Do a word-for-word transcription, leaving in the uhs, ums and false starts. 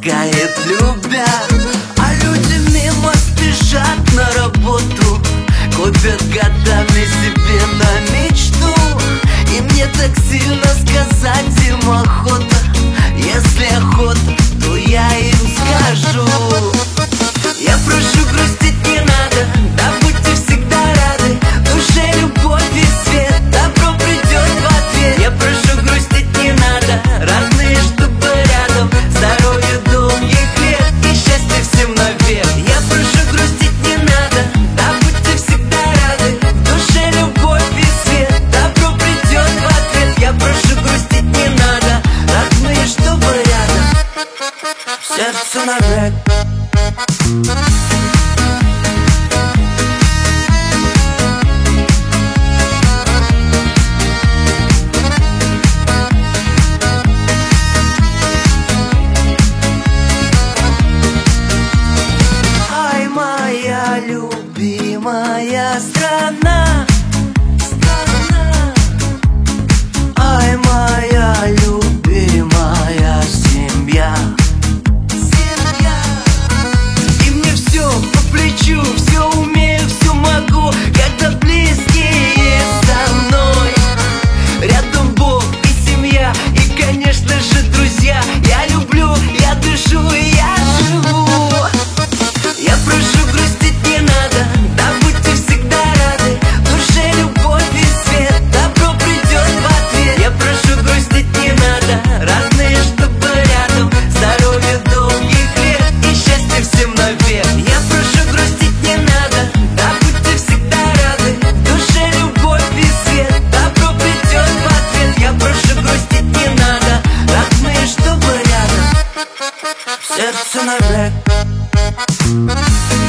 помогает, любя. А люди мимо спешат на работу, копят годами себе на мечту. И мне так сильно сказать им охота. Если охота, то я им скажу: я прошу, грустить не надо, да будьте всегда рады. В душе любовь и свет, добро придет в ответ. Я прошу, грустить не надо, родные, чтобы рядом. Здоровье, долгих лет и счастья всем навек. Я прошу, грустить не надо, да будьте всегда рады. В душе любовь и свет, добро придет в ответ. Я прошу, грустить не надо, родные, чтобы рядом. Сердце на рэп. Ай, моя любимая страна, страна. Ай, моя любимая семья, семья. И мне все по плечу, все умею, все могу, когда близкие со мной. Рядом Бог и семья, и, конечно же, друзья. Я люблю, я дышу и я живу. Я прошу, грустить не надо, да будьте всегда рады. В душе любовь и свет, добро придет в ответ. Я прошу, грустить не надо, родные, чтобы рядом. Здоровья, долгих лет и счастья всем навек. Я прошу, грустить не надо, да будьте всегда рады. В душе любовь и свет, добро придет в ответ. Я прошу, грустить не надо, родные, чтобы рядом. Сердце на рэп.